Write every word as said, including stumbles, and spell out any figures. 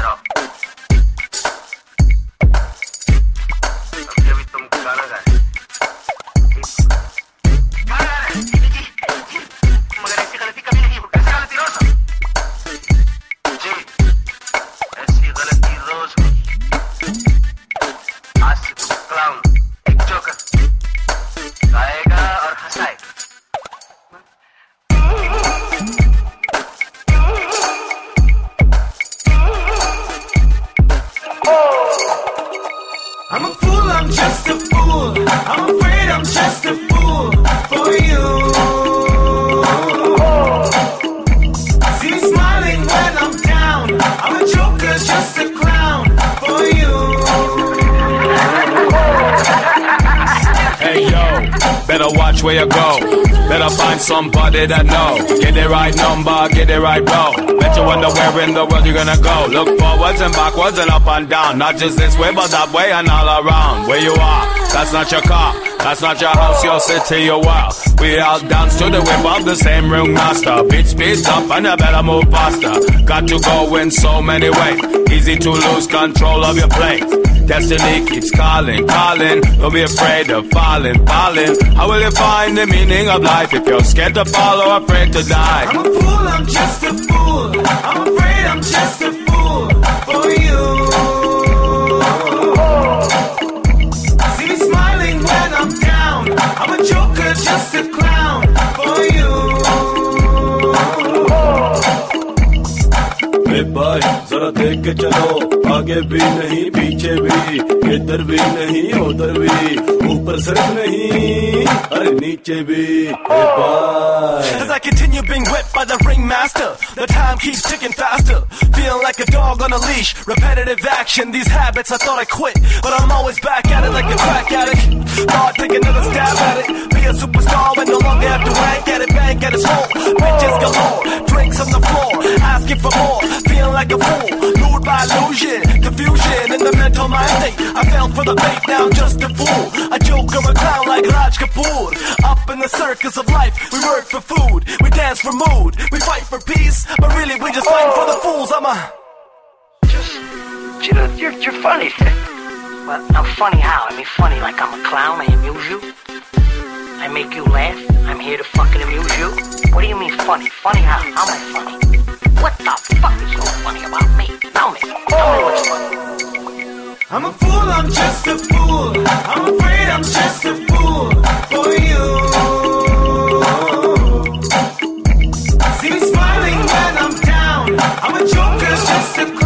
अभी अभी तुम गाना गाए मगर ऐसी गलती कभी नहीं होगी। ऐसी गलती रोज जी, ऐसी गलती रोज होगी। आज से तुम क्लाउन, एक जोकर गाएगा और हंसाएगा। I'm a fool, I'm just a fool. I'm afraid I'm just a fool for you. See me smiling when I'm down. I'm a joker, just a clown for you. Hey yo, better watch where you go. Better find somebody that know. Get the right number, get the right blow. Bet you wonder where in the world you're gonna go. Look forwards and backwards and up and down. Not just this way, but that way and all around. Where you are, that's not your car. That's not your house, your city, your world. We all dance to the whip of the same ring master. Beat speeds up and you better move faster. Got to go in so many ways. Easy to lose control of your place. Destiny keeps calling, calling. Don't be afraid of falling, falling. How will you find the meaning of life if you're scared to fall or afraid to die? I'm a fool, I'm just a fool. I'm afraid I'm just a fool for you. See me smiling when I'm down. I'm a joker, just a clown for you. Hey boy, जरा देख के चलो, आगे भी नहीं पीछे भी, इधर भी नहीं उधर भी, ऊपर सिर्फ नहीं, अरे नीचे भी. Hey boy. As I continue being whipped by the ringmaster, the time keeps ticking faster. Feeling like a dog on a leash, repetitive action. These habits I thought I quit, but I'm always back at it like a crack addict. Thought take another stab at it, be a superstar and no longer have to rank at it. Bank at its hole, bitches galore, drinks on the floor, asking for more. Feeling like a fool, lured by illusion, confusion in the mental mind state. I fell for the bait, now I'm just a fool. A joker, a clown like Raj Kapoor. Up in the circus of life, we work for food, we dance for mood, we fight for peace, but really we just fight for the fools. I'm a Just, you know, you're, you're funny. Well, no, funny how? I mean, funny like I'm a clown, I amuse you. I make you laugh, I'm here to fucking amuse you. What do you mean funny? Funny how? How am I funny? What the fuck is so funny about me? Tell me. Tell me what's funny. I'm a fool, I'm just a fool. I'm afraid I'm just a fool for you. See me smiling when I'm down. I'm a joker, just a clown.